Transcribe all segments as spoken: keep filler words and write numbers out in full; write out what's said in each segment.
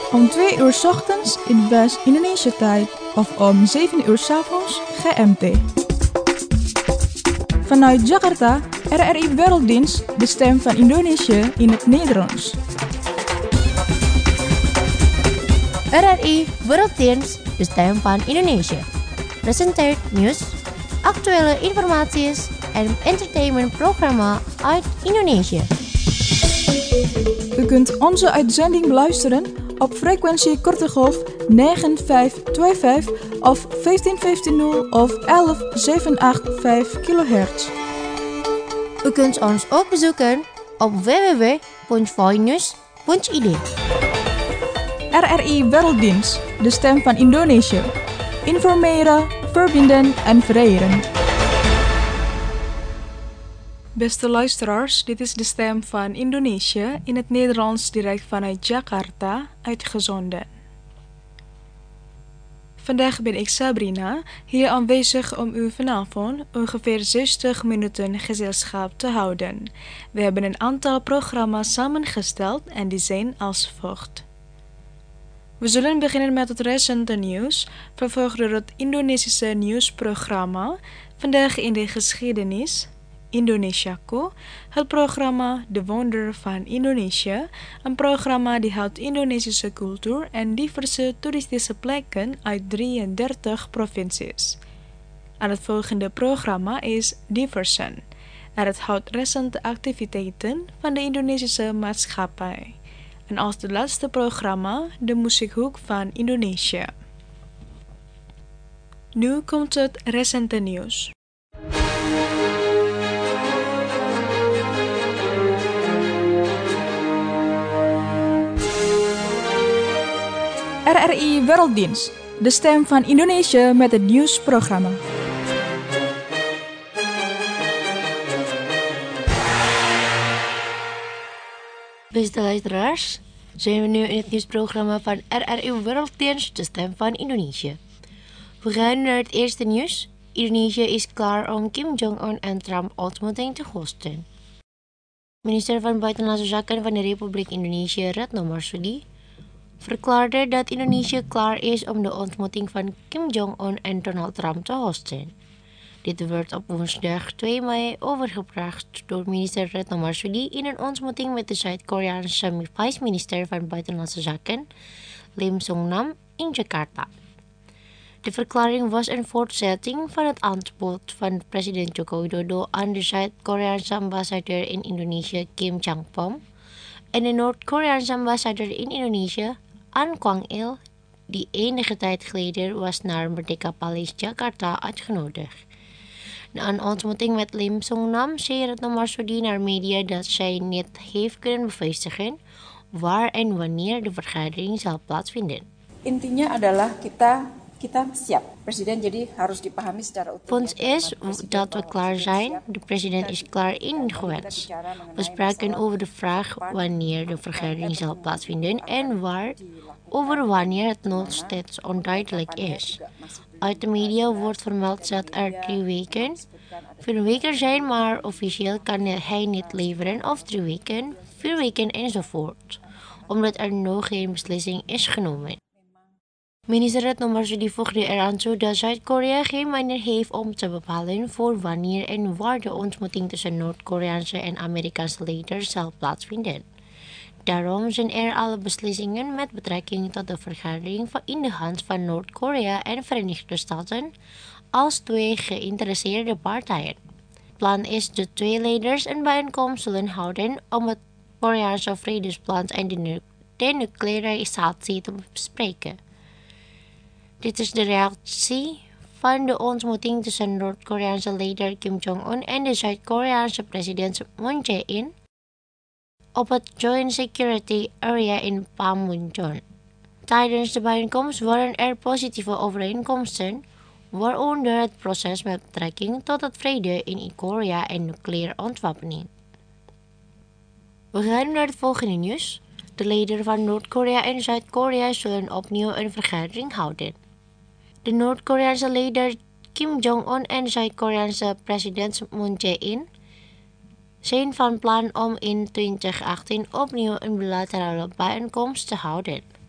Om twee uur 's ochtends in West-Indonesia tijd of om zeven uur 's avonds G M T. Vanuit Jakarta, R R I Werelddienst, de stem van Indonesië in het Nederlands. R R I Werelddienst, de stem van Indonesië. Presenteert nieuws, actuele informatie en entertainmentprogramma uit Indonesië. U kunt onze uitzending beluisteren op frequentie korte golf negen vijf twee vijf of vijftien vijftig of elf zevenhonderdachtenachtig kilohertz. U kunt ons ook bezoeken op w w w punt voinews punt i d. R R I Werelddienst, de stem van Indonesië. Informeren, verbinden en vereren. Beste luisteraars, dit is de stem van Indonesië in het Nederlands direct vanuit Jakarta uitgezonden. Vandaag ben ik Sabrina, hier aanwezig om u vanavond ongeveer zestig minuten gezelschap te houden. We hebben een aantal programma's samengesteld en die zijn als volgt. We zullen beginnen met het recente nieuws, vervolgd door het Indonesische nieuwsprogramma, vandaag in de geschiedenis, Indonesiaku, het programma De Wonder van Indonesië, een programma die houdt Indonesische cultuur en diverse toeristische plekken uit drieëndertig provincies. En het volgende programma is Diversen, en het houdt recente activiteiten van de Indonesische maatschappij. En als de laatste programma de muziekhoek van Indonesië. Nu komt het recente nieuws. R R I Werelddienst, de stem van Indonesië met het nieuwsprogramma. Beste luisteraars, zijn we nu in het nieuwsprogramma van R R I Werelddienst, de stem van Indonesië. We gaan naar het eerste nieuws. Indonesië is klaar om Kim Jong-un en Trump ontmoeting te hosten. Minister van Buitenlandse Zaken van de Republiek Indonesië, Retno Marsudi, verklaarde dat Indonesië klaar is om de ontmoeting van Kim Jong-un en Donald Trump te hosten. Dit werd op woensdag twee mei overgebracht door minister Retno Marsudi in een ontmoeting met de Zuid-Koreaanse vice-minister van Buitenlandse Zaken, Lim Sung-nam, in Jakarta. De verklaring was een voortzetting van het aanbod van president Joko Widodo aan de Zuid-Koreaanse ambassadeur in Indonesië, Kim Chang-pom, en de Noord-Koreaanse ambassadeur in Indonesië, An Kwang-il, die enige tijd geleden was naar Merdeka Palace Jakarta uitgenodigd. Na een ontmoeting met Lim Sung-nam zei Retno Marsudi naar media dat zij niet heeft kunnen bevestigen waar en wanneer de vergadering zal plaatsvinden. Intinya adalah kita kita siap. Presiden jadi harus dipahami secara utuh. Punt is dat we klaar zijn. De president is klaar ingewenst. We spraken over de vraag wanneer de vergadering zal plaatsvinden en waar, over wanneer het nog steeds onduidelijk is. Uit de media wordt vermeld dat er drie weken, vier weken zijn, maar officieel kan hij niet leveren of drie weken, vier weken enzovoort, omdat er nog geen beslissing is genomen. Minister Retno Marsudi voegde eraan toe dat Zuid-Korea geen manier heeft om te bepalen voor wanneer en waar de ontmoeting tussen Noord-Koreaanse en Amerikaanse leiders zal plaatsvinden. Daarom zijn er alle beslissingen met betrekking tot de vergadering in de hand van Noord-Korea en Verenigde Staten als twee geïnteresseerde partijen. Het plan is de twee leiders een bijeenkomst zullen houden om het Koreaanse vredesplan en de denuclearisatie te bespreken. Dit is de reactie van de ontmoeting tussen Noord-Koreaanse leider Kim Jong-un en de Zuid-Koreaanse president Moon Jae-in op het Joint Security Area in Panmunjom. Tijdens de bijeenkomst waren er positieve overeenkomsten, waaronder het proces met betrekking tot het vrede in Korea en nucleaire ontwapening. We gaan naar het volgende nieuws. De leiders van Noord-Korea en Zuid-Korea zullen opnieuw een vergadering houden. De Noord-Koreaanse leider Kim Jong-un en de Zuid-Koreaanse president Moon Jae-in zijn van plan om in twintig achttien opnieuw een bilaterale bijeenkomst te houden.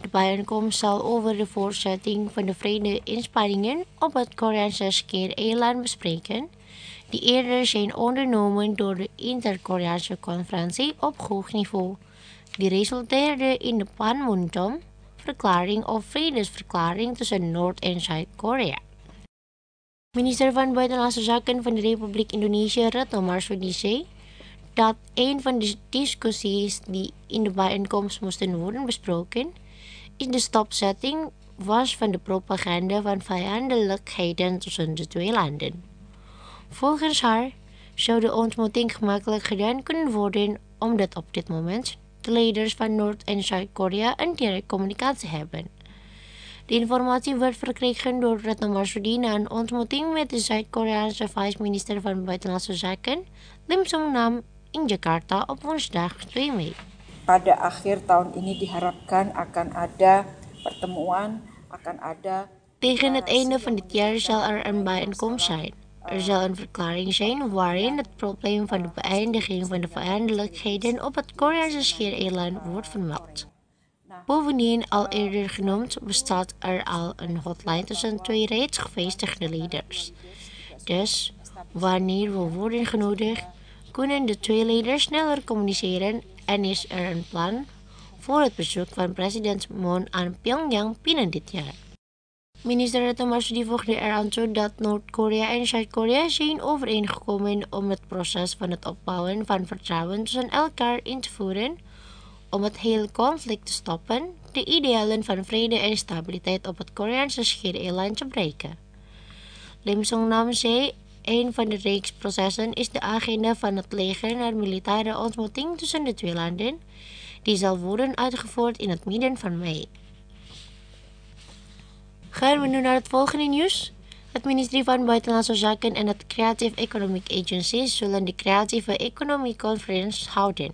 De bijeenkomst zal over de voortzetting van de vrede-inspanningen op het Koreaanse Schiereiland bespreken, die eerder zijn ondernomen door de Inter-Koreaanse Conferentie op hoog niveau, die resulteerde in de Panmunjom-verklaring of vredesverklaring tussen Noord- en Zuid-Korea. Minister van Buitenlandse Zaken van de Republiek Indonesië, Retno Marsudi, zei dat een van de discussies die in de bijeenkomst moesten worden besproken, is de stopzetting was van de propaganda van vijandelijkheden tussen de twee landen. Volgens haar zou de ontmoeting gemakkelijk gedaan kunnen worden omdat op dit moment de leiders van Noord- en Zuid-Korea een direct communicatie hebben. De informatie werd verkregen door Retno Marsudi na een ontmoeting met de Zuid-Koreaanse vice-minister van Buitenlandse Zaken, Lim Sung-nam, in Jakarta op woensdag twee mei. Pada akhir tahun ini diharapkan akan ada pertemuan, akan ada. Tegen het einde van dit jaar zal er een bijeenkomst zijn. Er zal een verklaring zijn waarin het probleem van de beëindiging van de vijandelijkheden op het Koreaanse Schiereiland wordt vermeld. Bovendien, al eerder genoemd, bestaat er al een hotline tussen twee reeds gevestigde leiders. Dus, wanneer we worden genodigd, kunnen de twee leiders sneller communiceren en is er een plan voor het bezoek van president Moon aan Pyongyang binnen dit jaar. Minister Retno Marsudi voegde eraan toe dat Noord-Korea en Zuid-Korea zijn overeengekomen om het proces van het opbouwen van vertrouwen tussen elkaar in te voeren, om het hele conflict te stoppen, de idealen van vrede en stabiliteit op het Koreaanse Schiereiland te breken. Lim Sung-nam zei, een van de reeks processen is de agenda van het leger naar militaire ontmoeting tussen de twee landen, die zal worden uitgevoerd in het midden van mei. Gaan we nu naar het volgende nieuws. Het ministerie van Buitenlandse Zaken en het Creative Economic Agency zullen de Creatieve Economie Conference houden.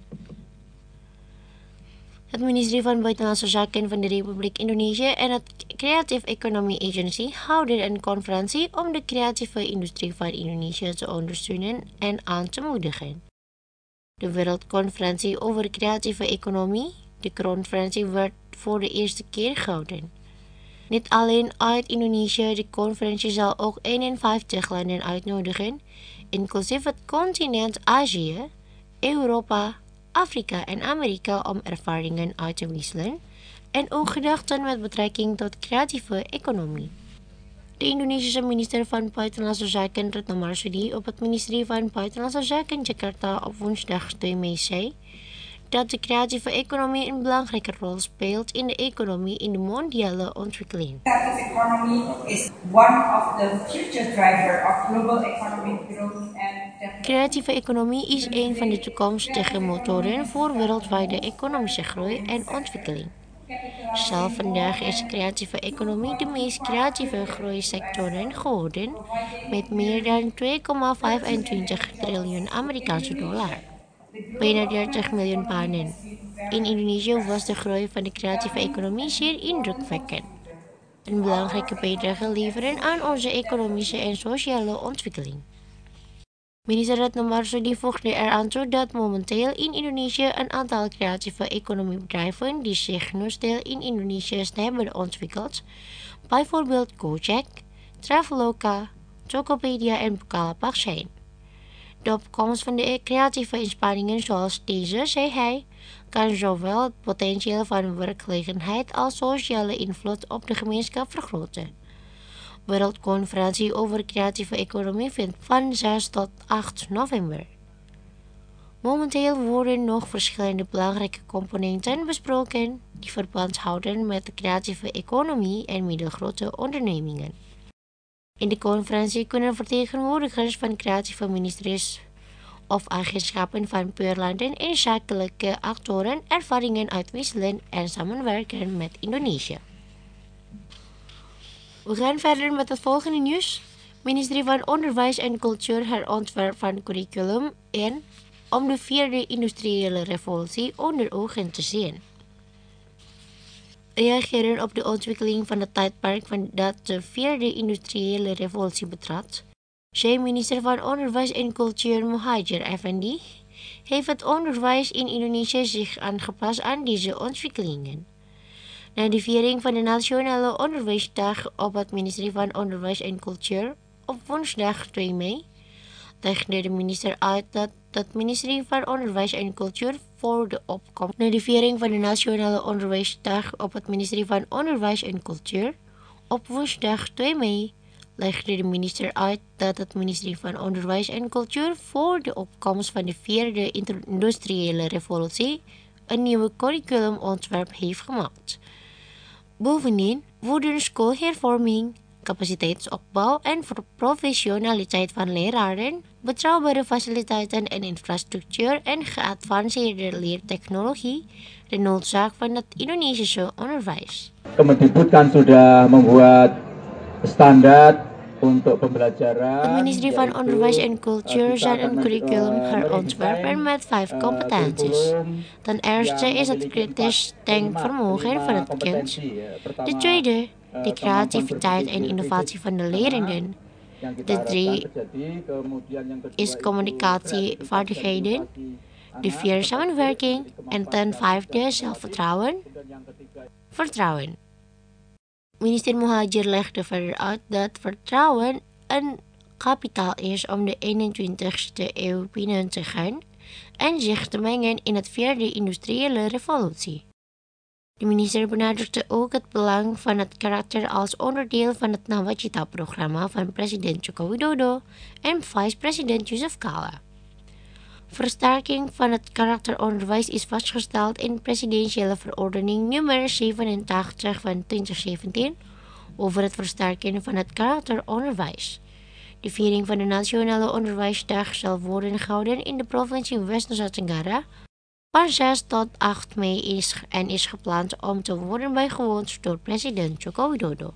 Het ministerie van Buitenlandse Zaken van de Republiek Indonesië en het Creative Economy Agency houden een conferentie om de creatieve industrie van Indonesië te ondersteunen en aan te moedigen. De Wereldconferentie over Creatieve Economie, de conferentie, werd voor de eerste keer gehouden. Niet alleen uit Indonesië, de conferentie zal ook eenenvijftig landen uitnodigen, inclusief het continent Azië, Europa, Afrika en Amerika om ervaringen uit te wisselen en ook gedachten met betrekking tot creatieve economie. De Indonesische minister van Buitenlandse Zaken Retno Marsudi op het ministerie van Buitenlandse Zaken Jakarta op woensdag twee mei zei dat de creatieve economie een belangrijke rol speelt in de economie in de mondiale ontwikkeling. Creative economy is one of the future driver of global economic growth and development. Creatieve economie is een van de toekomstige motoren voor wereldwijde economische groei en ontwikkeling. Zelf vandaag is creatieve economie de meest creatieve groeisectoren geworden, met meer dan twee komma vijfentwintig triljoen Amerikaanse dollar. Bijna dertig miljoen banen. In Indonesië was de groei van de creatieve economie zeer indrukwekkend. Een belangrijke bijdrage leveren aan onze economische en sociale ontwikkeling. Minister Retno Marsudi voegde eraan toe dat momenteel in Indonesië een aantal creatieve economiebedrijven die zich nu stil in Indonesië hebben ontwikkeld, bijvoorbeeld Gojek, Traveloka, Tokopedia en Bukalapak zijn. De opkomst van de creatieve inspanningen zoals deze, zei hij, kan zowel het potentieel van werkgelegenheid als sociale invloed op de gemeenschap vergroten. Wereldconferentie over creatieve economie vindt van zes tot acht november. Momenteel worden nog verschillende belangrijke componenten besproken die verband houden met de creatieve economie en middelgrote ondernemingen. In de conferentie kunnen vertegenwoordigers van creatieve ministeries of agentschappen van peerlanden en zakelijke actoren ervaringen uitwisselen en samenwerken met Indonesië. We gaan verder met het volgende nieuws. Ministerie van Onderwijs en Cultuur herontwerp van curriculum en om de vierde industriële revolutie onder ogen te zien. Reageren op de ontwikkeling van het tijdperk van dat de vierde industriële revolutie betrad, zei minister van Onderwijs en Cultuur Muhadjir Effendi, heeft het onderwijs in Indonesië zich aangepast aan deze ontwikkelingen. Na de viering van de Nationale Onderwijsdag op het ministerie van Onderwijs en Cultuur op woensdag twee mei legde de minister uit dat het ministerie van Onderwijs en Cultuur voor de opkomst. Na de viering van de Nationale Onderwijsdag op het ministerie van Onderwijs en Cultuur op woensdag twee mei legde de minister uit dat het ministerie van Onderwijs en Cultuur voor de opkomst van de vierde industriële revolutie een nieuwe curriculumontwerp heeft gemaakt. Bovendien worden schoolhervorming, capaciteitsopbouw en professionaliteit van leraren, betrouwbare faciliteiten en infrastructuur en geavanceerde leertechnologie de noodzaak van het Indonesische onderwijs. Kemendikbud kan sudah membuat standaard untuk pembelajaran. Het ministerie van Onderwijs en Cultuur zal een curriculum herontwerpen met vijf competenties. Ten eerste is het kritisch denkvermogen van het kind. De tweede, de creativiteit en innovatie van de lerenden. De drie is communicatievaardigheden. De vier samenwerking en ten vijfde zelfvertrouwen. Vertrouwen. Minister Muhadjir legde verder uit dat vertrouwen een kapitaal is om de eenentwintigste eeuw binnen te gaan en zich te mengen in het vierde industriële revolutie. De minister benadrukte ook het belang van het karakter als onderdeel van het Nawacita-programma van president Joko Widodo en vice-president Yusuf Kala. Versterking van het karakteronderwijs is vastgesteld in presidentiële verordening nummer zevenentachtig van twintig zeventien over het versterken van het karakteronderwijs. De viering van de Nationale Onderwijsdag zal worden gehouden in de provincie West-Nusa Tenggara van zes tot acht mei is en is gepland om te worden bijgewoond door president Joko Widodo.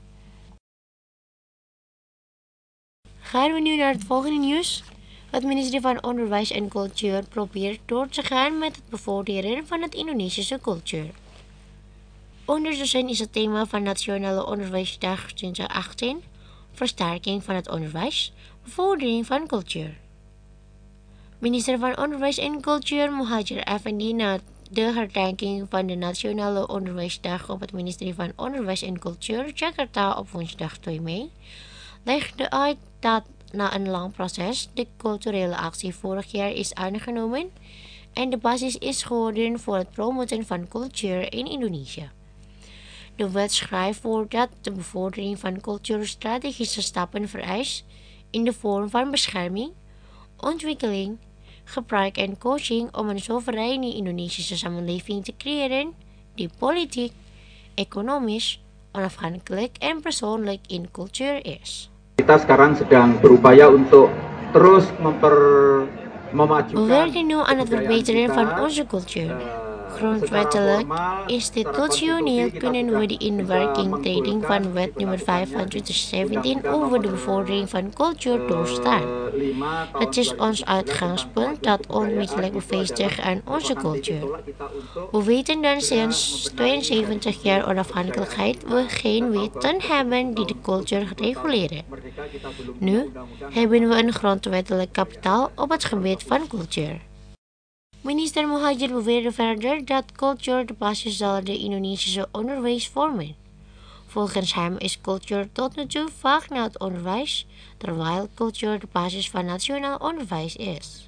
Gaan we nu naar het volgende nieuws. Het ministerie van Onderwijs en Cultuur probeert door te gaan met het bevorderen van het Indonesische cultuur. Ondertussen is het thema van Nationale Onderwijsdag twintig achttien versterking van het onderwijs, bevordering van cultuur. Minister van Onderwijs en Cultuur Muhadjir Effendi na de herdenking van de Nationale Onderwijsdag op het ministerie van Onderwijs en Cultuur Jakarta op woensdag twee mei legde uit dat na een lang proces de culturele actie vorig jaar is aangenomen en de basis is geworden voor het promoten van cultuur in Indonesië. De wet schrijft voor dat de bevordering van cultuur strategische stappen vereist in de vorm van bescherming, ontwikkeling, gebruik en coaching om een soevereine Indonesische samenleving te creëren die politiek, economisch, onafhankelijk en persoonlijk in cultuur is. Kita sekarang sedang berupaya untuk terus memper memajukan. We werken nu aan het verbeteren van onze cultuur. Grondwettelijk, institutioneel kunnen we de inwerkingtreding van wet nummer vijf van twintig zeventien over de bevordering van cultuur doorstaan. Het is ons uitgangspunt dat onmiddellijk bevestigt aan onze cultuur. We weten dat sinds tweeënzeventig jaar onafhankelijkheid we geen wetten hebben die de cultuur reguleren. Nu hebben we een grondwettelijk kapitaal op het gebied van cultuur. Minister Muhadjir beweerde verder dat cultuur de basis zal de Indonesische onderwijs vormen. Volgens hem is cultuur tot nu toe vaak naar het onderwijs, terwijl cultuur de basis van nationaal onderwijs is.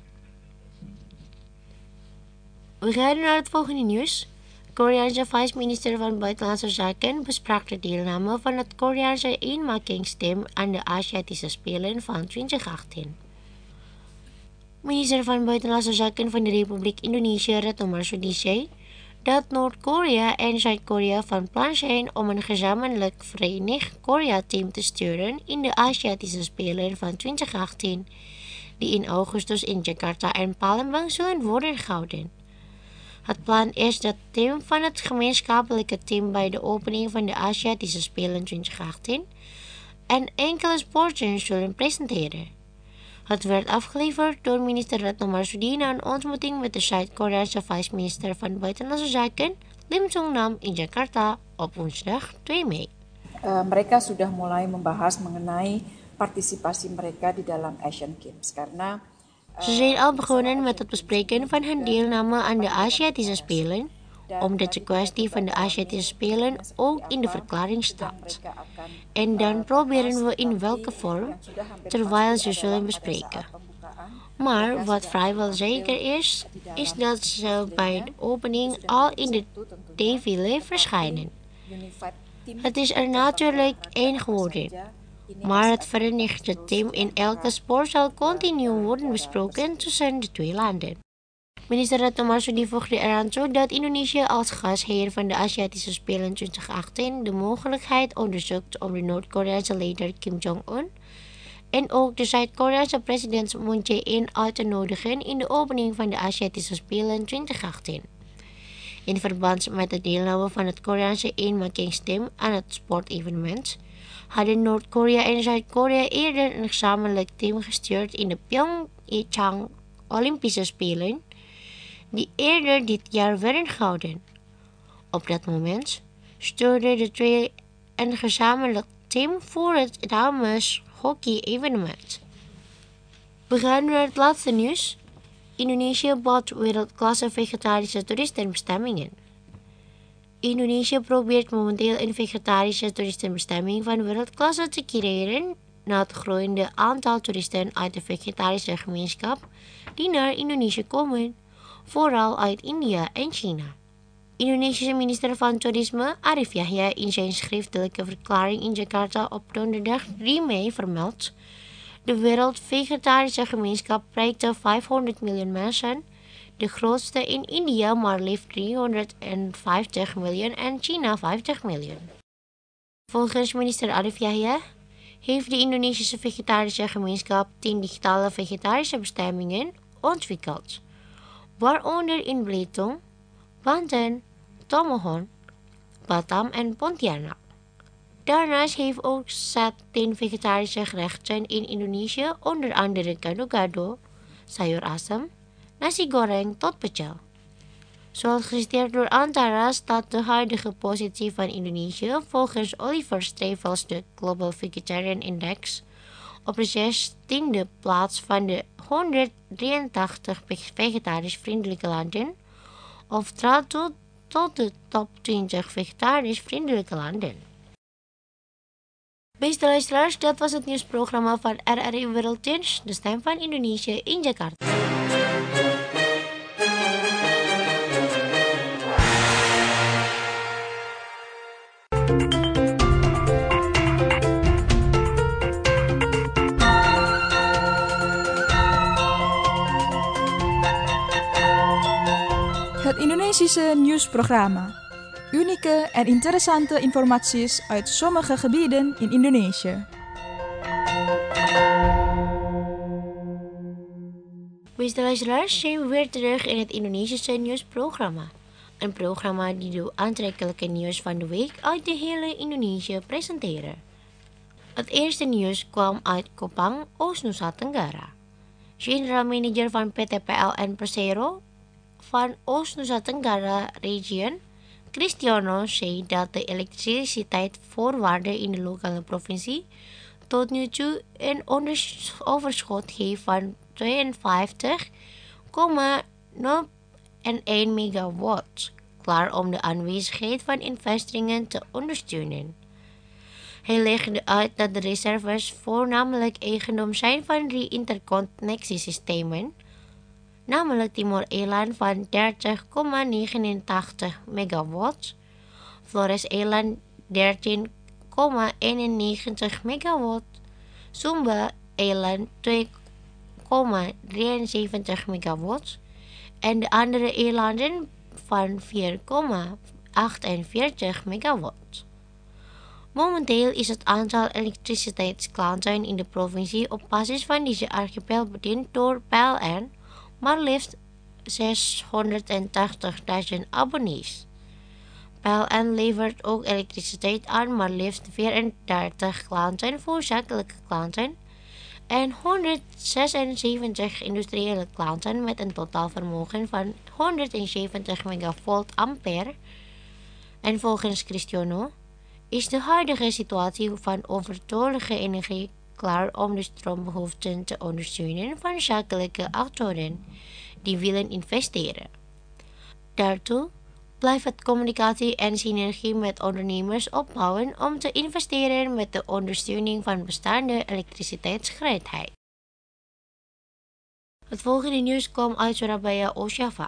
We gaan naar het volgende nieuws. Koreaanse vice-minister van Buitenlandse Zaken besprak de deelname van het Koreaanse eenmakingsteam aan de Aziatische Spelen van twintig achttien. Minister van Buitenlandse Zaken van de Republiek Indonesië Retno Marsudi zei dat Noord-Korea en Zuid-Korea van plan zijn om een gezamenlijk Verenigd Korea-team te sturen in de Aziatische Spelen van twintig achttien, die in augustus in Jakarta en Palembang zullen worden gehouden. Het plan is dat het team van het gemeenschappelijke team bij de opening van de Aziatische Spelen twintig achttien en enkele sporten zullen presenteren. Het werd afgeleverd door minister Retno Marsudi na een ontmoeting met de Zuid-Koreaanse vice-minister van Buitenlandse Zaken, Lim Sung-nam, in Jakarta op woensdag twee mei. Uh, mereka sudah mulai membahas mengenai partisipasi mereka di dalam Asian Games karena Ze zijn al begonnen met het bespreken van hun deelname aan de Aziatische Spelen, omdat de kwestie van de Aziatische Spelen ook in de verklaring staat. En dan proberen we in welke vorm, terwijl ze zullen bespreken. Maar wat vrijwel zeker is, is dat ze bij de opening al in de défilé verschijnen. Het is er natuurlijk één geworden, maar het verenigde thema in elke sport zal continu worden besproken tussen de twee landen. Minister Retno Marsudi voegde eraan toe dat Indonesië als gastheer van de Aziatische Spelen twintig achttien de mogelijkheid onderzoekt om de Noord-Koreaanse leider Kim Jong-un en ook de Zuid-Koreaanse president Moon Jae-in uit te nodigen in de opening van de Aziatische Spelen twintig achttien. In verband met de deelname van het Koreaanse eenmakingsteam aan het sportevenement hadden Noord-Korea en Zuid-Korea eerder een gezamenlijk team gestuurd in de Pyeongchang Olympische Spelen, die eerder dit jaar werden gehouden. Op dat moment stuurden de twee een gezamenlijk team voor het dames-hockey-evenement. We gaan naar het laatste nieuws. Indonesië bouwt wereldklasse vegetarische toeristenbestemmingen. Indonesië probeert momenteel een vegetarische toeristenbestemming van wereldklasse te creëren na het groeiende aantal toeristen uit de vegetarische gemeenschap die naar Indonesië komen, vooral uit India en China. Indonesische minister van Toerisme Arief Yahya in zijn schriftelijke verklaring in Jakarta op donderdag drie mei vermeldt: de wereldvegetarische gemeenschap bereikte vijfhonderd miljoen mensen, de grootste in India maar liefst driehonderdvijftig miljoen en China vijftig miljoen. Volgens minister Arief Yahya heeft de Indonesische vegetarische gemeenschap tien digitale vegetarische bestemmingen ontwikkeld, waaronder in Belitung, Banten, Tomohon, Batam en Pontianak. Daarnaast heeft ook zat tien vegetarische gerechten in Indonesië, onder andere gado-gado, sayur asem, nasi goreng tot pecel. Zoals geciteerd door Antara staat de huidige positie van Indonesië volgens Oliver Stevels de Global Vegetarian Index op de zestiende plaats van de honderddrieëntachtig vegetarisch vriendelijke landen, of trad toe tot de top twintig vegetarisch vriendelijke landen. Beste luisteraars, dat was het nieuwsprogramma van R R I Wereldnieuws, de stem van Indonesië in Jakarta. Het Indonesische nieuwsprogramma. Unieke en interessante informaties uit sommige gebieden in Indonesië. Beste luisteraars, zijn we weer terug in het Indonesische nieuwsprogramma. Een programma die de aantrekkelijke nieuws van de week uit de hele Indonesië presenteren. Het eerste nieuws kwam uit Kopang, Oost-Nusa Tenggara. General Manager van P T P L N Persero van Oost-Nusa Tenggara Region, Kristiono, zei dat de elektriciteitsvoorwaarden in de lokale provincie tot nu toe een overschot heeft van tweeënvijftig komma nul één megawatt, klaar om de aanwezigheid van investeringen te ondersteunen. Hij legde uit dat de reserves voornamelijk eigendom zijn van drie interconnectiesystemen, namelijk Timor-Eiland van dertig komma negenentachtig megawatt, Flores-Eiland dertien komma eenennegentig megawatt, Sumba-Eiland twee komma drieënzeventig megawatt en de andere eilanden van vier komma achtenveertig megawatt. Momenteel is het aantal elektriciteitsklanten in de provincie op basis van deze archipel bediend door P L N maar liefst zeshonderdtachtigduizend abonnees. P L N levert ook elektriciteit aan, maar liefst vierendertig klanten voor zakelijke klanten en honderdzesenzeventig industriële klanten met een totaalvermogen van honderdzeventig megavolt ampère. En volgens Kristiono is de huidige situatie van overtollige energie klaar om de stroombehoeften te ondersteunen van zakelijke actoren die willen investeren. Daartoe blijft het communicatie en synergie met ondernemers opbouwen om te investeren met de ondersteuning van bestaande elektriciteitsgereedheid. Het volgende nieuws kwam uit Surabaya, Oost-Java.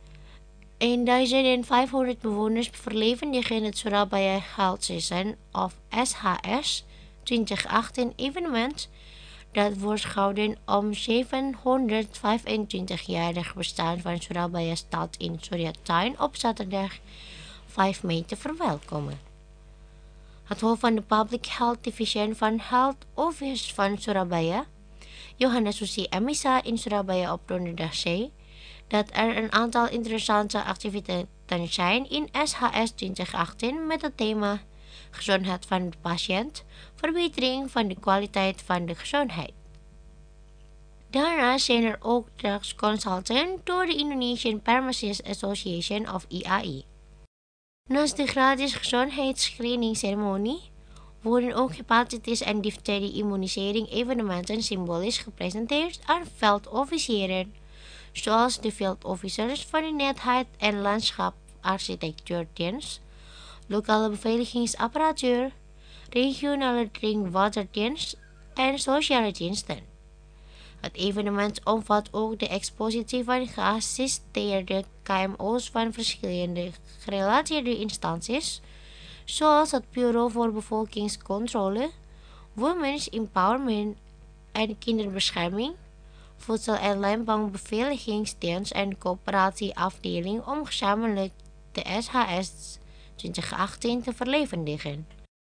vijfhonderd bewoners verlevendigen het Surabaya Health Season of S H S twintig achttien evenement dat wordt gehouden om zevenhonderdvijfentwintig-jarig bestaan van Surabaya stad in Suryatuin op zaterdag vijf mei te verwelkomen. Het hoofd van de Public Health Division van Health Office van Surabaya, Johannes Susi Emisa in Surabaya op donderdag zei dat er een aantal interessante activiteiten zijn in S H S twintig achttien met het thema gezondheid van de patiënt, verbetering van de kwaliteit van de gezondheid. Daarnaast zijn er ook drugsconsulten door de Indonesian Pharmacists Association of I A I. Naast de gratis gezondheidsscreening-ceremonie worden ook hepatitis en difterie-immunisering evenementen symbolisch gepresenteerd aan veldofficieren, zoals de veldofficers van de netheid en landschaparchitectuurdienst, lokale beveiligingsapparatuur, regionale drinkwaterdienst en sociale diensten. Het evenement omvat ook de expositie van geassisteerde K M O's van verschillende gerelateerde instanties, zoals het Bureau voor Bevolkingscontrole, Women's Empowerment en Kinderbescherming, Voedsel- en Landbouwbeveiligingsdienst en coöperatieafdeling om gezamenlijk de S H S twintig achttien te verlevendigen.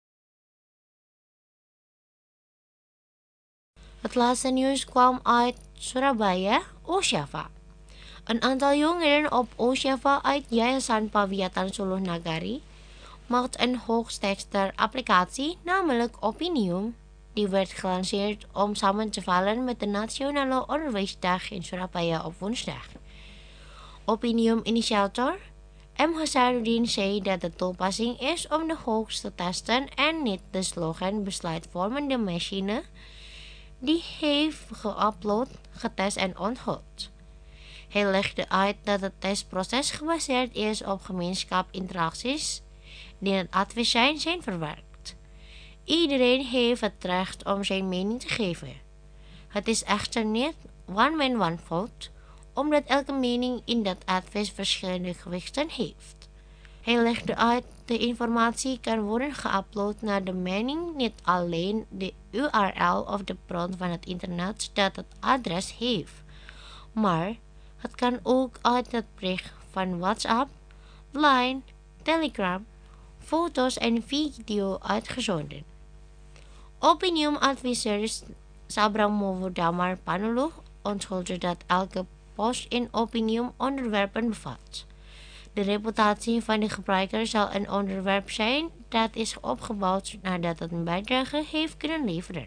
Het laatste nieuws kwam uit Surabaya, Oost-Java. Een aantal jongeren op Oost-Java uit Yayasan Pawiatan Suluh Nagari maakt een hoogtekster applicatie, namelijk Opinium. Die werd gelanceerd om samen te vallen met de Nationale Onderwijsdag in Surabaya op woensdag. Opinium-initiator M. Hasanuddin zei dat de toepassing is om de hoogst te testen en niet de slogan besluitvormende machine die heeft geüpload, getest en onthoud. Hij legde uit dat het testproces gebaseerd is op gemeenschapinteracties die in het adviesschijn zijn verwerkt. Iedereen heeft het recht om zijn mening te geven. Het is echter niet one man one vote, omdat elke mening in dat advies verschillende gewichten heeft. Hij legde uit de informatie kan worden geüpload naar de mening, niet alleen de U R L of de bron van het internet dat het adres heeft, maar het kan ook uit het bericht van WhatsApp, Line, Telegram, foto's en video uitgezonden. Opinium-adviseurs Sabramowo Damar Panuluh onthulde dat elke post in Opinium onderwerpen bevat. De reputatie van de gebruiker zal een onderwerp zijn dat is opgebouwd nadat het een bijdrage heeft kunnen leveren.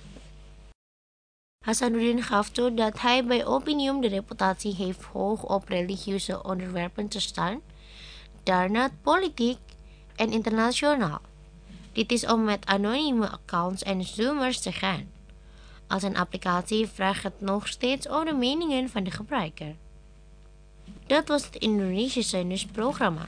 Hasanuddin gaf toe dat hij bij Opinium de reputatie heeft hoog op religieuze onderwerpen te staan, daarna politiek en internationaal. Dit is om met anonieme accounts en zoomers te gaan. Als een applicatie vraagt het nog steeds om de meningen van de gebruiker. Dat was het Indonesische nieuwsprogramma.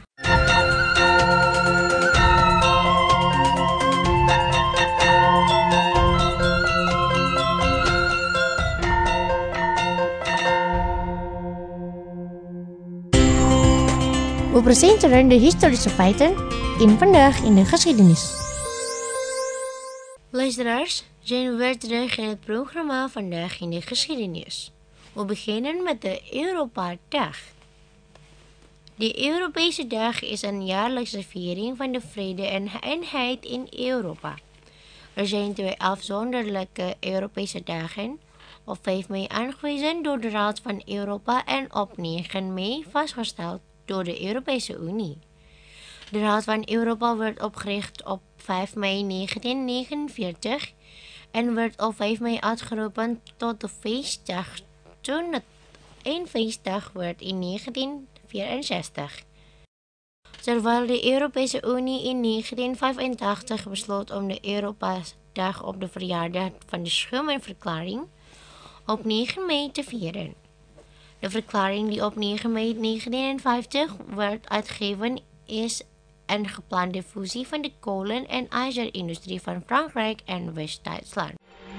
We presenteren de historische feiten in Vandaag in de Geschiedenis. Luisteraars, zijn we weer terug in het programma Vandaag in de Geschiedenis. We beginnen met de Europa-dag. De Europese Dag is een jaarlijkse viering van de vrede en eenheid in Europa. Er zijn twee afzonderlijke Europese dagen, op vijf mei aangewezen door de Raad van Europa en op negen mei vastgesteld door de Europese Unie. De Raad van Europa werd opgericht op vijf mei negentien negenenveertig en werd op vijf mei uitgeroepen tot de feestdag toen het een feestdag werd in negentien vierenzestig. Terwijl de Europese Unie in negentien vijfentachtig besloot om de Europa-dag op de verjaardag van de Schengenverklaring op negen mei te vieren. De verklaring die op negen mei negentien eenenvijftig werd uitgegeven is een geplande fusie van de kolen- en ijzerindustrie van Frankrijk en West-Duitsland.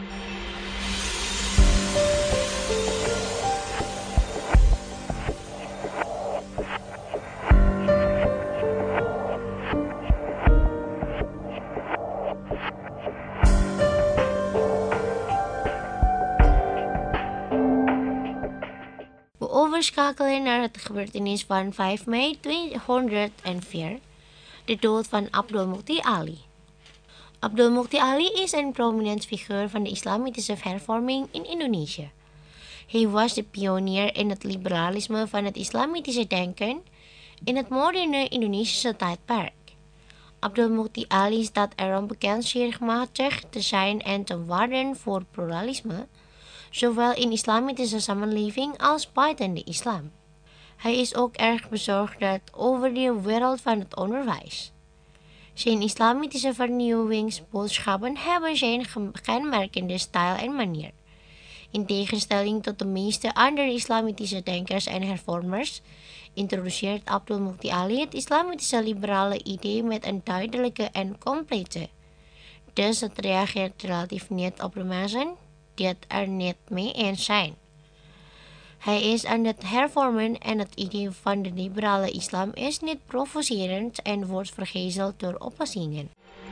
We overschakelen naar het gebeurtenis van vijf mei tweehonderdvier, de dood van Abdul Mukhti Ali. Abdul Mukhti Ali is een prominent figuur van de islamitische hervorming in Indonesië. Hij was de pionier in het liberalisme van het islamitische denken in het moderne Indonesische tijdperk. Abdul Mukhti Ali staat erom bekend zeer gematigd te zijn en te waarden voor pluralisme, zowel in islamitische samenleving als buiten de islam. Hij is ook erg bezorgd over de wereld van het onderwijs. Zijn islamitische vernieuwingsboodschappen hebben zijn kenmerkende stijl en manier. In tegenstelling tot de meeste andere islamitische denkers en hervormers, introduceert Abdul Mukhti Ali het islamitische liberale idee met een duidelijke en complete. Dus het reageert relatief niet op de mensen die het er niet mee eens zijn. Hij is aan het hervormen en het idee van de liberale islam is niet provocerend en wordt vergezeld door oplossingen.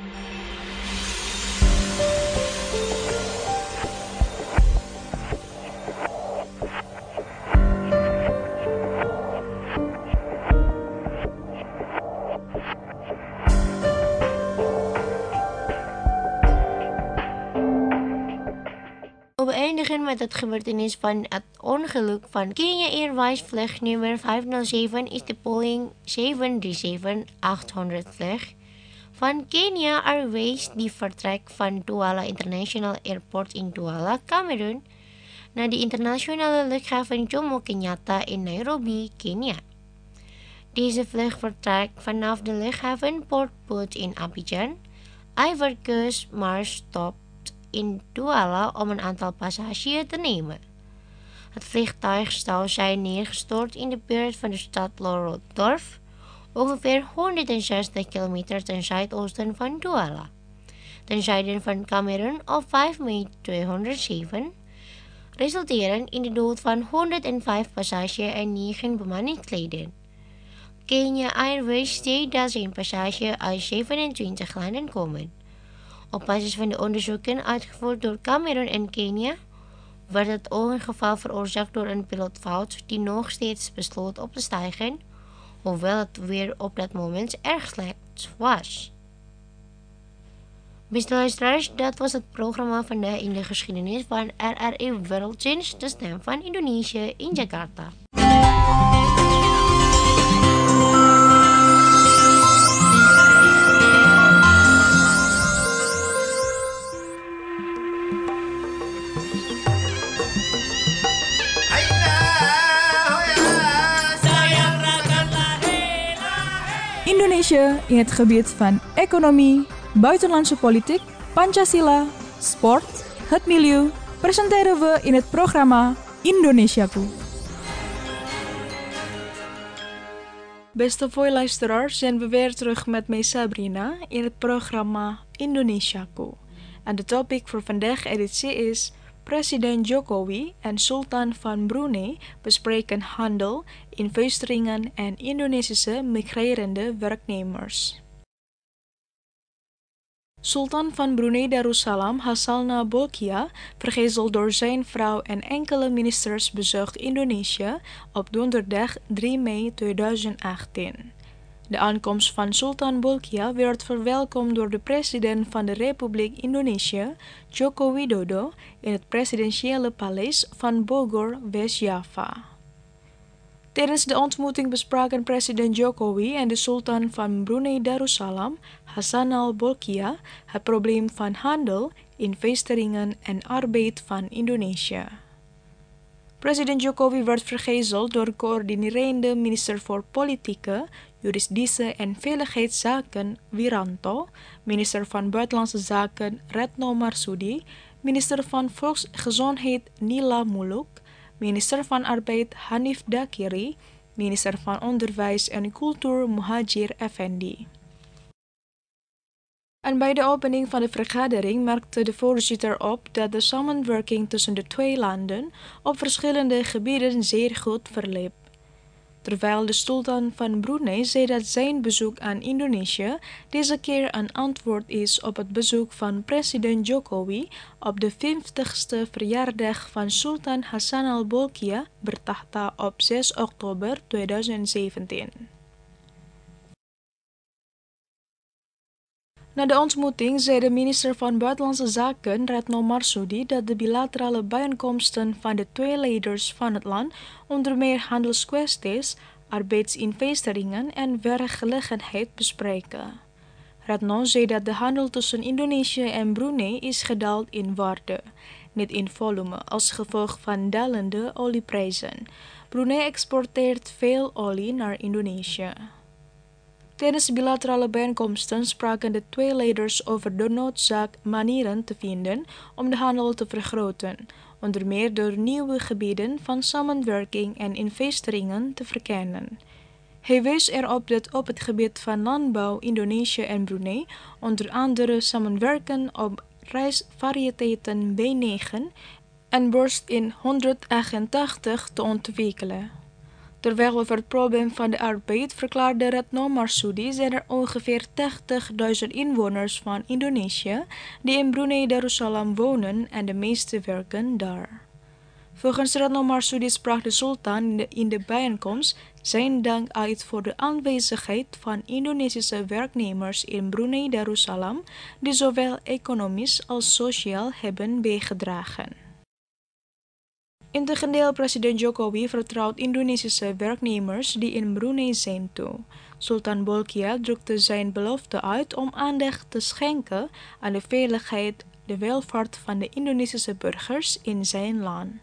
We beëindigen met het gebeurtenis van het ongeluk van Kenya Airways vlucht nummer vijfhonderdzeven is de Boeing zeven drie zeven achthonderd vlucht van Kenya Airways die vertrekt van Douala International Airport in Douala, Cameroen, naar de internationale luchthaven Jomo Kenyatta in Nairobi, Kenia. Deze vlucht vertrekt vanaf de luchthaven Port Put in Abidjan, Ivory Coast, maar stopt in Douala om een aantal passagiers te nemen. Het vliegtuig zou zijn neergestort in de buurt van de stad Lorodorf, ongeveer honderdzestig kilometer ten zuidoosten van Douala, ten zuiden van Cameroen op vijf mei tweehonderdzeven, resulteren in de dood van honderdvijf passagiers en negen bemanningsleden. Kenya Airways zegt dat zijn passagiers uit zevenentwintig landen komen. Op basis van de onderzoeken uitgevoerd door Cameroen en Kenia werd het ongeval veroorzaakt door een pilootfout die nog steeds besloot op te stijgen, hoewel het weer op dat moment erg slecht was. Beste luisteraars, dat was het programma vandaag in de geschiedenis van R R I Werelddienst, de stem van Indonesië in Jakarta. Indonesia in het gebied van economie, buitenlandse politiek, Pancasila, sport, het milieu, presenteren we in het programma Indonesiaku. Beste luisteraars, zijn we weer terug met mij Sabrina in het programma Indonesiaku. En de topic voor vandaag editie is: Presiden Jokowi en Sultan van Brunei bespreken handel, investeringen en Indonesische migrerende werknemers. Sultan van Brunei Darussalam Hassanal Bolkiah, vergezeld door zijn vrouw en enkele ministers, bezocht Indonesië op donderdag drie mei tweeduizend achttien. De aankomst van Sultan Bolkiah werd verwelkomd door de president van de Republiek Indonesië, Joko Widodo, in het presidentiële paleis van Bogor, West-Java. Tijdens de ontmoeting bespraken president Jokowi en de sultan van Brunei Darussalam, Hassanal Bolkiah, het probleem van handel, investeringen en arbeid van Indonesië. President Jokowi werd vergezeld door coördinerende minister voor Politieke, Juridische en Veiligheidszaken Wiranto, minister van Buitenlandse Zaken Retno Marsudi, minister van Volksgezondheid Nila Muluk, minister van Arbeid Hanif Dakiri, minister van Onderwijs en Cultuur Muhajir Effendi. En bij de opening van de vergadering merkte de voorzitter op dat de samenwerking tussen de twee landen op verschillende gebieden zeer goed verliep. Terwijl de sultan van Brunei zei dat zijn bezoek aan Indonesië deze keer een antwoord is op het bezoek van president Jokowi op de vijftigste verjaardag van Sultan Hassan al-Bolkiah bertahta op zes oktober tweeduizend zeventien. Na de ontmoeting zei de minister van Buitenlandse Zaken Retno Marsudi dat de bilaterale bijeenkomsten van de twee leiders van het land onder meer handelskwesties, arbeidsinvesteringen en werkgelegenheid bespreken. Retno zei dat de handel tussen Indonesië en Brunei is gedaald in waarde, niet in volume, als gevolg van dalende olieprijzen. Brunei exporteert veel olie naar Indonesië. Tijdens bilaterale bijeenkomsten spraken de twee leiders over de noodzaak manieren te vinden om de handel te vergroten, onder meer door nieuwe gebieden van samenwerking en investeringen te verkennen. Hij wees erop dat op het gebied van landbouw Indonesië en Brunei onder andere samenwerken om rijstvariëteiten B negen en borst in honderdachtentachtig te ontwikkelen. Terwijl over het probleem van de arbeid verklaarde Retno Marsudi zijn er ongeveer tachtigduizend inwoners van Indonesië die in Brunei Darussalam wonen en de meeste werken daar. Volgens Retno Marsudi sprak de sultan in de, in de bijeenkomst zijn dank uit voor de aanwezigheid van Indonesische werknemers in Brunei Darussalam die zowel economisch als sociaal hebben bijgedragen. Integendeel, president Jokowi vertrouwt Indonesische werknemers die in Brunei zijn toe. Sultan Bolkiah drukte zijn belofte uit om aandacht te schenken aan de veiligheid, de welvaart van de Indonesische burgers in zijn land.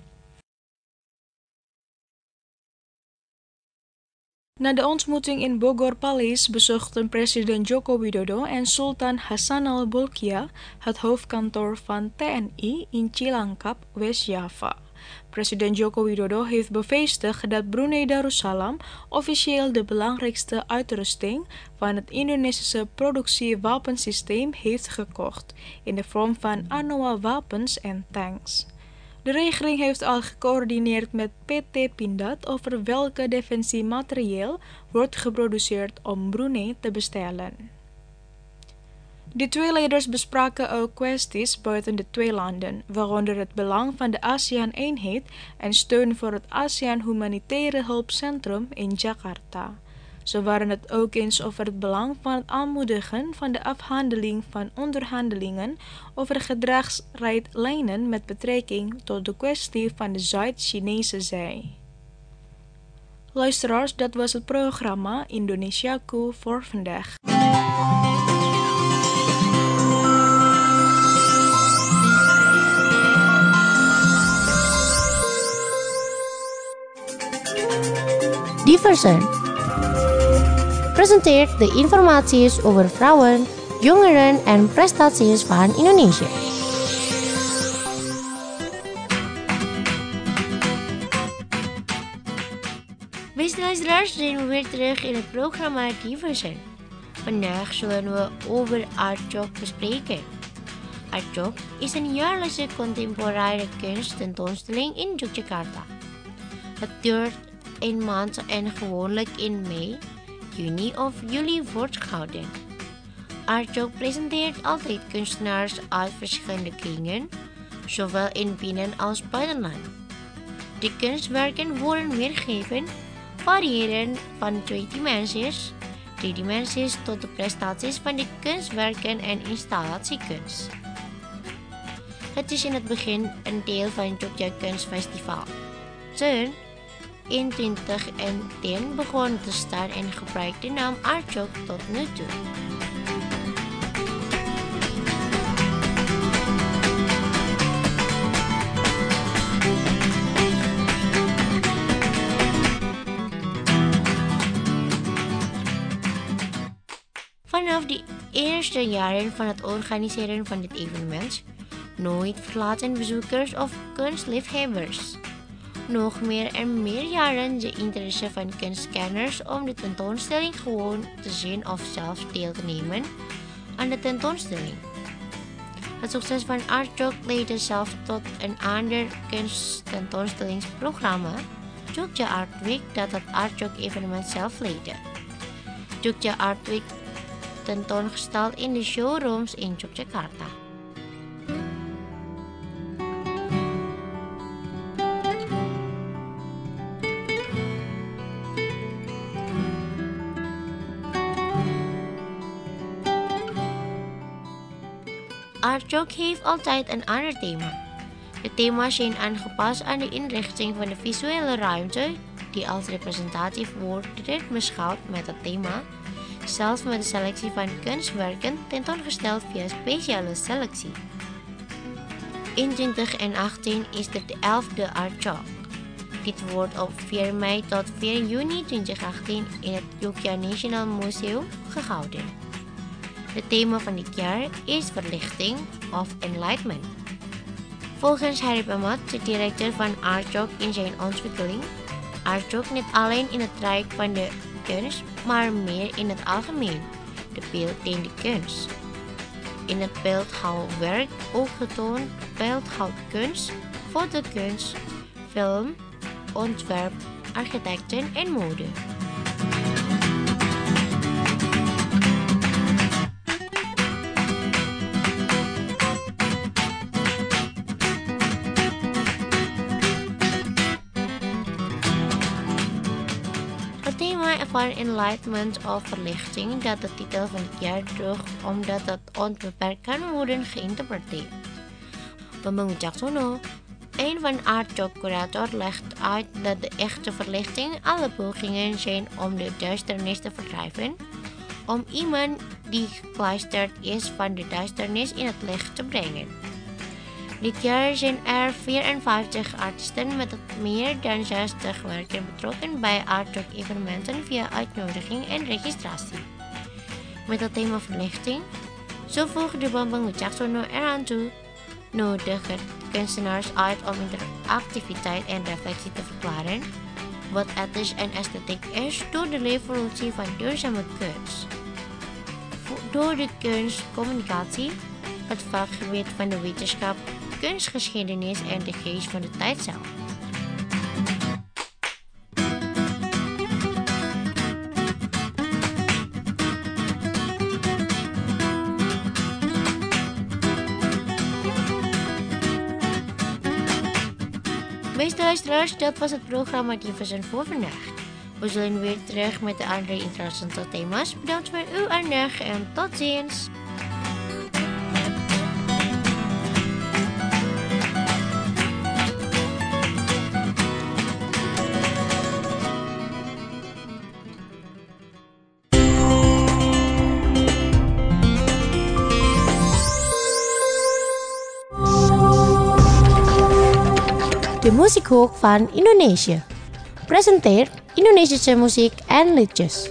Na de ontmoeting in Bogor Palace bezochten president Joko Widodo en Sultan Hassan al-Bolkiah het hoofdkantoor van T N I in Cilangkap, West-Java. President Joko Widodo heeft bevestigd dat Brunei Darussalam officieel de belangrijkste uitrusting van het Indonesische productiewapensysteem heeft gekocht, in de vorm van Anoa-wapens en tanks. De regering heeft al gecoördineerd met P T Pindad over welke defensiematerieel wordt geproduceerd om Brunei te bestellen. De twee leiders bespraken ook kwesties buiten de twee landen, waaronder het belang van de ASEAN-eenheid en steun voor het ASEAN Humanitaire Hulpcentrum in Jakarta. Ze waren het ook eens over het belang van het aanmoedigen van de afhandeling van onderhandelingen over gedragsrichtlijnen met betrekking tot de kwestie van de Zuid-Chinese Zee. Luisteraars, dat was het programma Indonesiaku voor vandaag. Diversen presenteert de informaties over vrouwen, jongeren en prestaties van Indonesië. Beste luisteraars, zijn we weer terug in het programma Diversen. Vandaag zullen we over Artjok bespreken. Artjok is een jaarlijkse contemporaire kunsttentoonstelling in Yogyakarta. Het duurt een maand en gewoonlijk in mei, juni of juli wordt gehouden. Artjok presenteert altijd kunstenaars uit verschillende kringen, zowel in binnen- als buitenland. De kunstwerken worden weergegeven, variëren van twee dimensies, drie dimensies tot de prestaties van de kunstwerken en installatiekunst. Het is in het begin een deel van het Jogja Kunstfestival. Toen in twintig tien begon te staan en gebruikt de naam Artjok tot nu toe. Vanaf de eerste jaren van het organiseren van dit evenement nooit verlaten bezoekers of kunstliefhebbers. nog meer en meer jaren de interesse van kunstkenners om de tentoonstelling gewoon te zien of zelfs deel te nemen aan de tentoonstelling. Het succes van ArtJoc leidde zelf tot een ander kunsttentoonstellingsprogramma, Jogja Art Week, dat het ArtJoc-evenement zelf leidde. Jogja Art Week tentoongesteld in de showrooms in Yogyakarta. ArtJoc heeft altijd een ander thema. De thema's zijn aangepast aan de inrichting van de visuele ruimte, die als representatief wordt beschouwd met het thema, zelfs met de selectie van kunstwerken tentoongesteld via speciale selectie. In twintig achttien is dit de elfde ArtJoc. Dit wordt op vier mei tot vier juni twintig achttien in het Yogyakarta National Museum gehouden. Het thema van dit jaar is verlichting of enlightenment. Volgens Harry Pamat, de directeur van ArtJoc, in zijn ontwikkeling, ArtJoc niet alleen in het rijk van de kunst, maar meer in het algemeen, de beeldende kunst. In het beeldhouwwerk ook getoond beeldhouwkunst, fotokunst, film, ontwerp, architecten en mode. Het thema van enlightenment of verlichting dat de titel van het jaar droeg omdat het onbeperkt kan worden geïnterpreteerd. Bambang Wicaksono, een van ArtJoc-curator, legt uit dat de echte verlichting alle pogingen zijn om de duisternis te verdrijven, om iemand die gekluisterd is van de duisternis in het licht te brengen. Dit jaar zijn er vierenvijftig artiesten met meer dan zestig werken betrokken bij ArtJoc-evenementen via uitnodiging en registratie. Met het thema verlichting, zo voegde Bambang Wicaksono eraan toe, nodigen kunstenaars uit om interactiviteit en reflectie te verklaren, wat ethisch en esthetiek is door de revolutie van duurzame kunst. Door de kunstcommunicatie, het vakgebied van de wetenschap, kunstgeschiedenis en de geest van de tijd zelf. Beste luisteraars, dat was het programma Division voor vandaag. We zullen weer terug met de andere interessante thema's. Bedankt voor uw aandacht en tot ziens! De Muziekhoek van Indonesië presenteert Indonesische muziek en liedjes.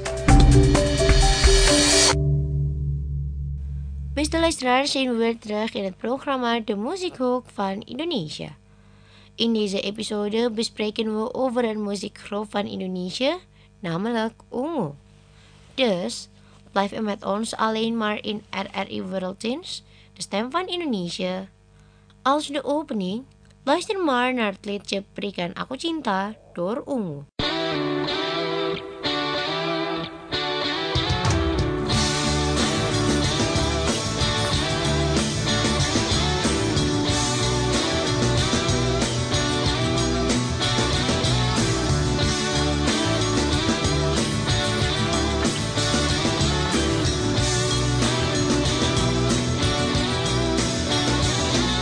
Beste luisteraars, zijn we weer terug in het programma De Muziekhoek van Indonesië. In deze episode bespreken we over een muziekgroep van Indonesië, namelijk Ungu. Dus blijf er met ons alleen maar in R R I Werelddienst, de stem van Indonesië. Als de opening, luister maar naar het liedje Berikan Aku Cinta door Ungu.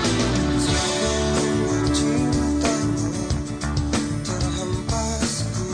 Terhempasku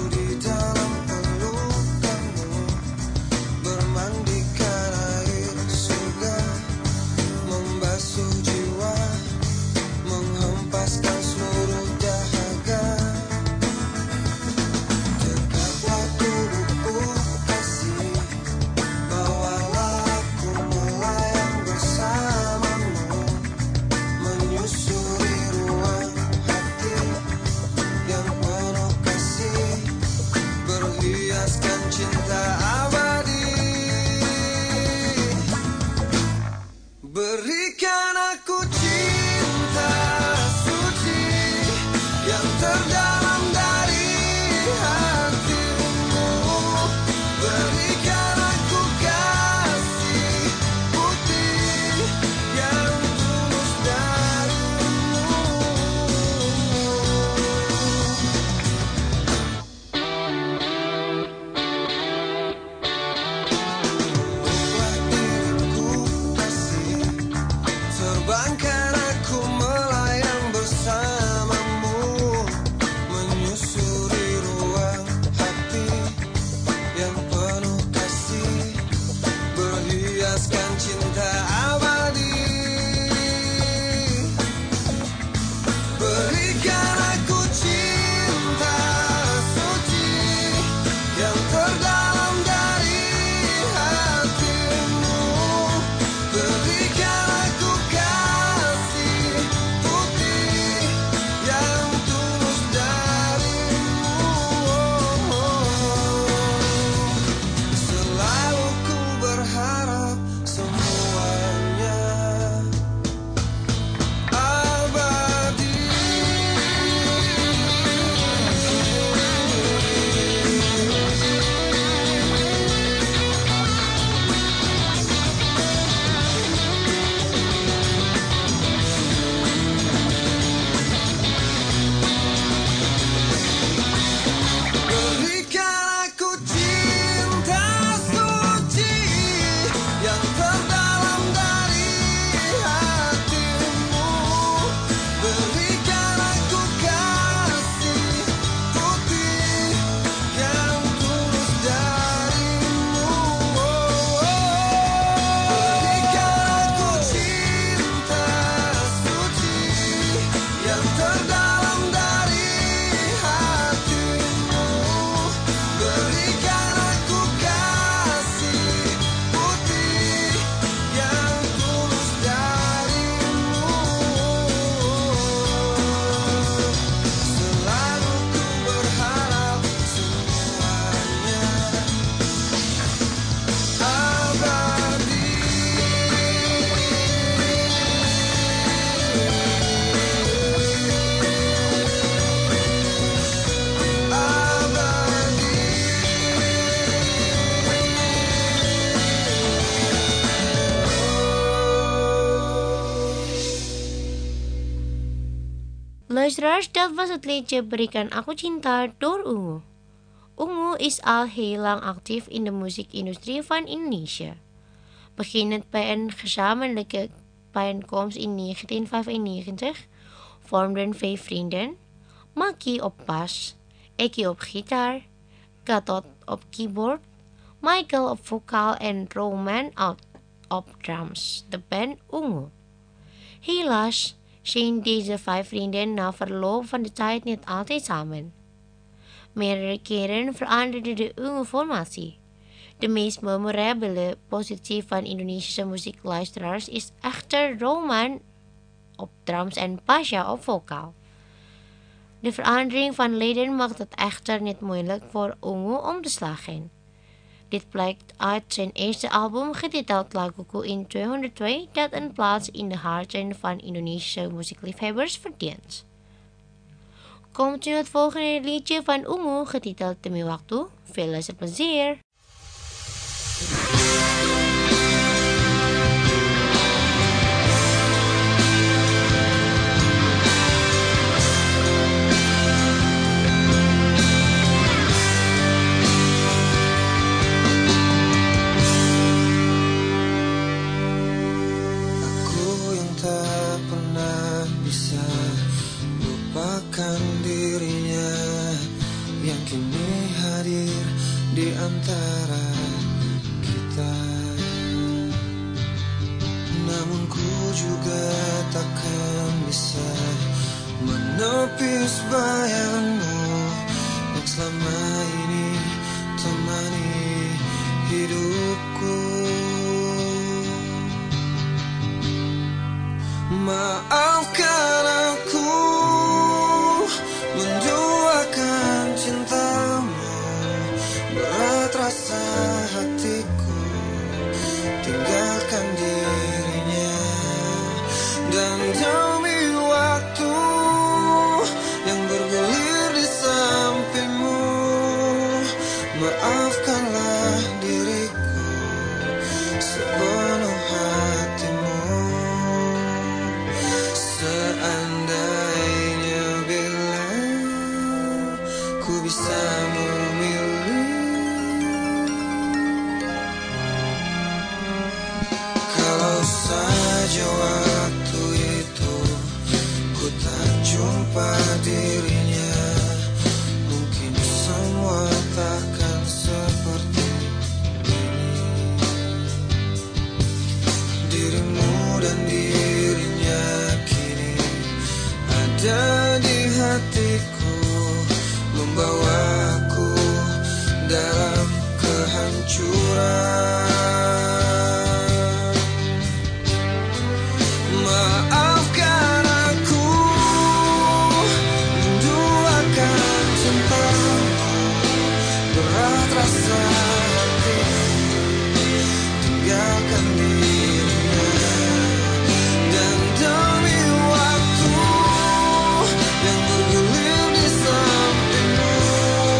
Luisteraars, dat was het liedje Berikan Aku Cinta door Ungu. Ungu is al heel lang actief in de muziekindustrie van Indonesië. Beginnend bij een gezamenlijke bijeenkomst in negentien vijfennegentig vormden vijf vrienden, Maki op bas, Eki op gitaar, Gatot op keyboard, Michael op vocaal en Roman op drums, de band Ungu. Helaas zijn deze vijf vrienden na verloop van de tijd niet altijd samen. Meerdere keren veranderde de Ungu-formatie. De meest memorabele positie van Indonesische muziekluisteraars is echter Roman op drums en Pasha op vocaal. De verandering van leden maakt het echter niet moeilijk voor Ungu om te slagen. Dit blijkt uit zijn eerste album getiteld Laguku in tweehonderdtwee dat een plaats in de harten van Indonesische muziekliefhebbers verdient. Komt nu het volgende liedje van Ungu getiteld Demi Waktu. Veel luisterplezier! Dirinya yang kini hadir di antara kita. Namun ku juga takkan bisa menepis bayangmu yang selama ini temani hidupku. Maafkan aku menduakan cintamu, berat rasa hatiku, tinggalkan dirinya. Dan demi waktu yang bergulir di sampingmu, maafkanlah diriku sepenuh hatimu. Seandainya bila ku bisa memilih, kalau saja waktu itu ku tak jumpa dirinya, mungkin semua takkan seperti ini. Dirimu dan dirinya kini ada di hatiku, membawaku dalam kehancuran. Maafkan aku menduakan cintamu, berat rasa hatiku, tinggalkan dirinya. Dan demi waktu yang bergulir di sampingmu,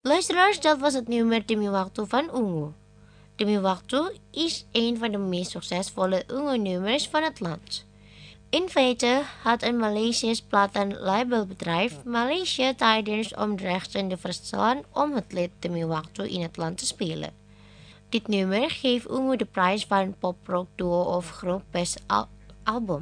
Luisteraars, dat was het nummer Demi Waktu van Ungu. Demi Waktu is een van de meest succesvolle Ungu-nummers van het land. In feite had een Maleisisch platenlabelbedrijf Maleisië tijdens om de rechten verstellen om het lied Demi Waktu in het land te spelen. Dit nummer geeft Ungu de prijs van pop-rock duo of groep best al- album.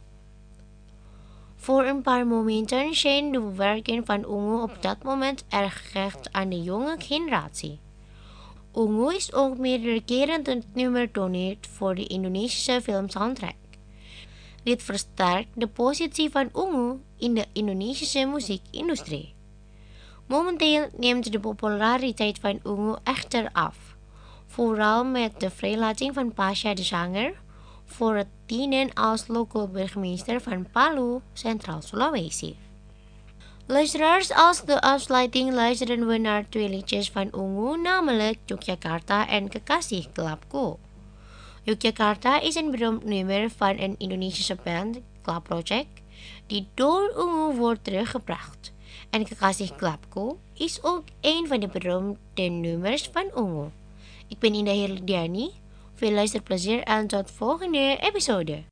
Voor een paar momenten zijn de werken van Ungu op dat moment erg gehecht aan de jonge generatie. Ungu is ook meerdere keren het nummer doneerd voor de Indonesische filmsoundtrack. Dit versterkt de positie van Ungu in de Indonesische muziekindustrie. Momenteel neemt de populariteit van Ungu echter af, vooral met de vrijlating van Pasha de zanger voor het dienen als lokale burgemeester van Palu, Centraal Sulawesi. Luisteraars, als de afsluiting luisteren we naar twee liedjes van Ungu, namelijk Yogyakarta en Kekasih Gelapku. Yogyakarta is een beroemd nummer van een Indonesische band, Club Project, die door Ungu wordt teruggebracht. En Kekasih Gelapku is ook een van de beroemde nummers van Ungu. Ik ben Indah Hirdiani. Veel luisterplezier en tot volgende episode.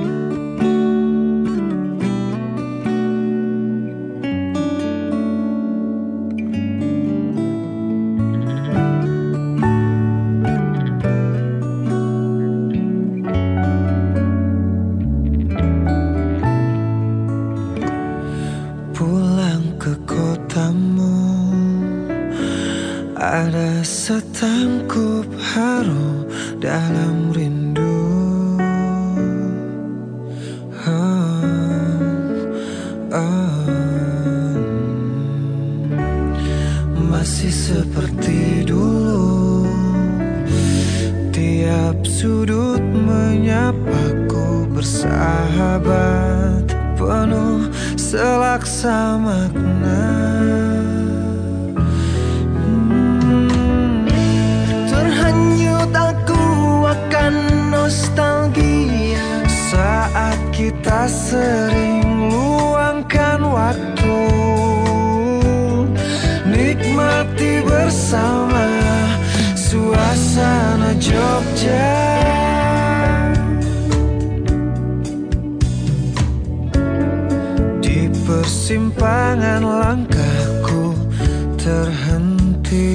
Pulang ke kotamu, ada setangkup haru dalam rindu. Oh, oh. Masih seperti dulu, tiap sudut menyapaku bersahabat, penuh selaksa makna. Nostalgia saat kita sering luangkan waktu, nikmati bersama suasana Jogja. Di persimpangan langkahku terhenti,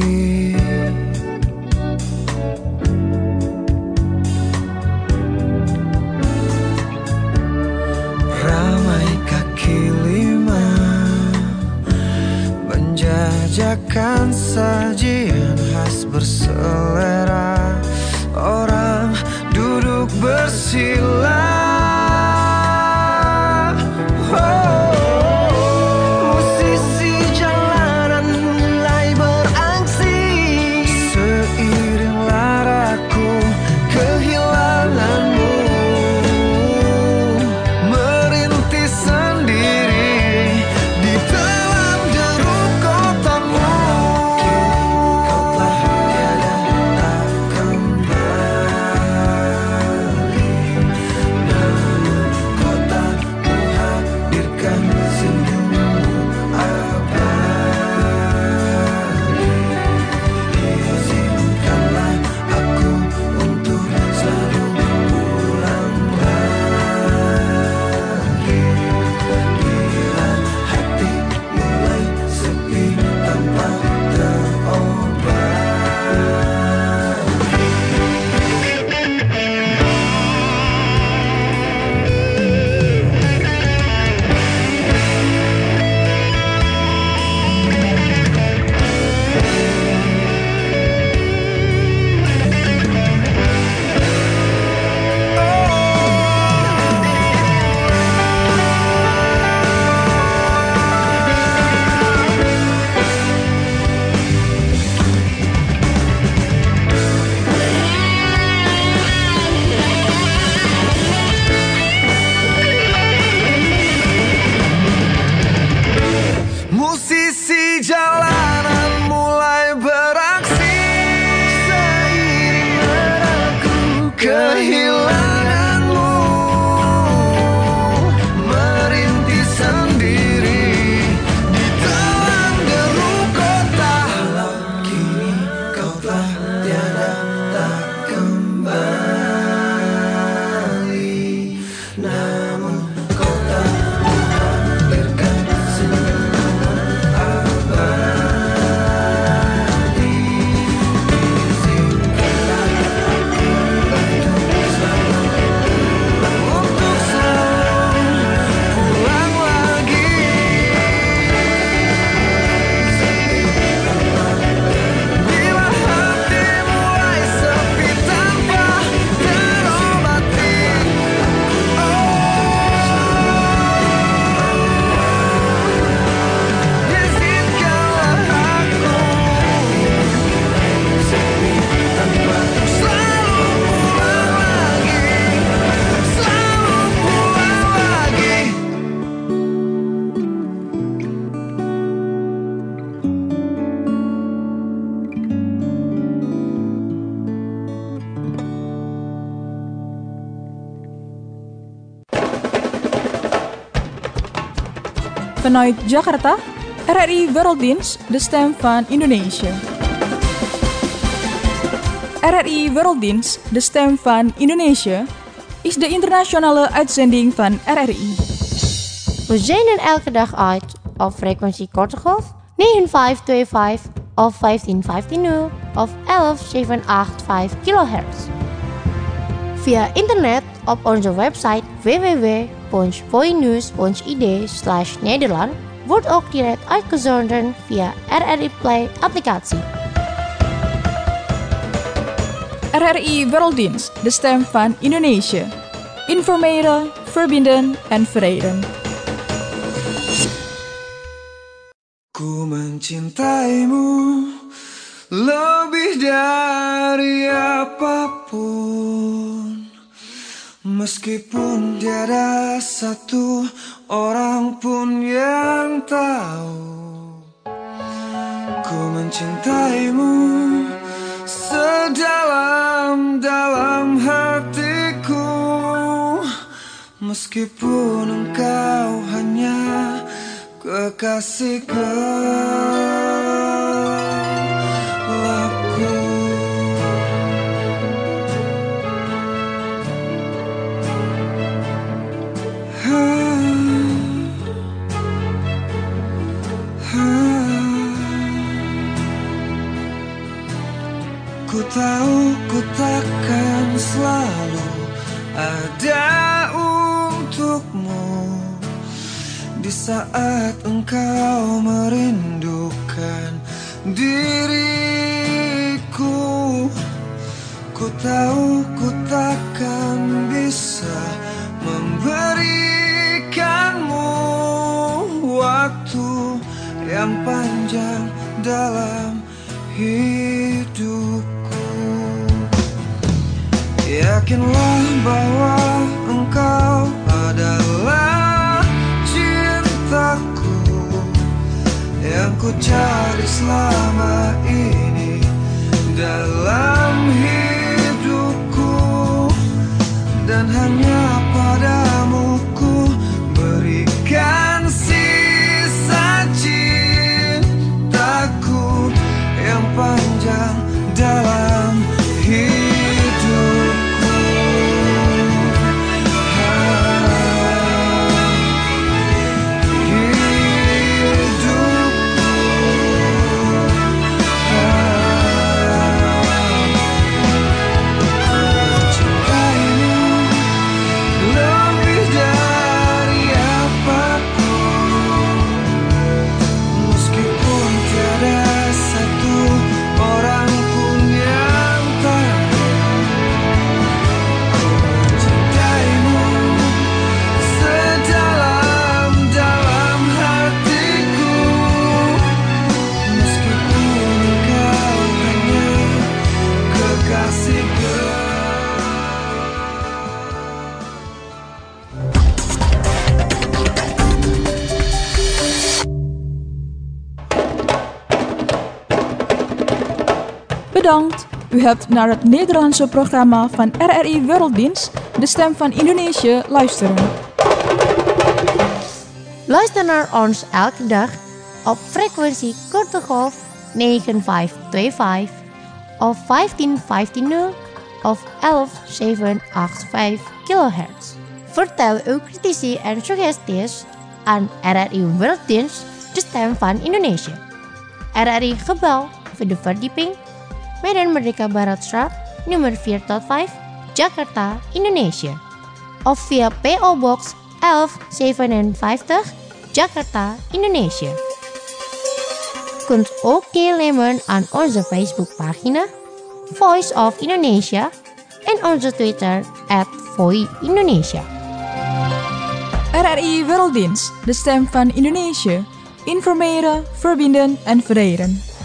menjajakan sajian khas berselera, orang duduk bersila. Vanuit Jakarta, R R I Werelddienst, de stem van Indonesië. R R I Werelddienst, de stem van Indonesië, is de internationale uitzending van R R I. We zenden elke dag uit op frequentie korte golf negen vijf twee vijf of vijftien vijftien of elf zeven acht vijf kilohertz. Via internet op onze website w w w punt voinews punt i d slash Nederland wordt ook direct uitgezonden via R R I Play applicatie. R R I Werelddienst, de stem van Indonesië. Informeren, verbinden en verenigen. Ku mencintaimu lebih dari apapun, meskipun tiada satu orang pun yang tahu. Ku mencintaimu sedalam-dalam hatiku, meskipun engkau hanya kekasih gelapku. Ha, ha. Ku tahu ku takkan selalu ada untukmu di saat engkau merindukan diriku. Ku tahu ku takkan bisa memberikanmu waktu yang panjang dalam hidupku. Yakinlah bahwa engkau adalah cintaku yang ku cari selama ini dalam hidupku, dan hanya padamu ku berikan sisa cintaku yang panjang dalam hidupku. Bedankt, u hebt naar het Nederlandse programma van R R I Werelddienst, de stem van Indonesië, luisteren. Luister naar ons elke dag op frequentie korte golf negen vijf twee vijf of vijftien vijftien of elf zeven acht vijf kilohertz. Vertel uw critici en suggesties aan R R I Werelddienst, de stem van Indonesië. R R I Gebouw, vierde verdieping, Medan Merdeka Baratstraat, nummer vier tot vijf, Jakarta, Indonesië. Of via P O Box elf zevenenvijftig, Jakarta, Indonesië. Kunt ook deelnemen aan onze Facebookpagina Voice of Indonesia en onze Twitter at Voi Indonesia. R R I Werelddienst, de stem van Indonesië. Informeren, verbinden en verenigen.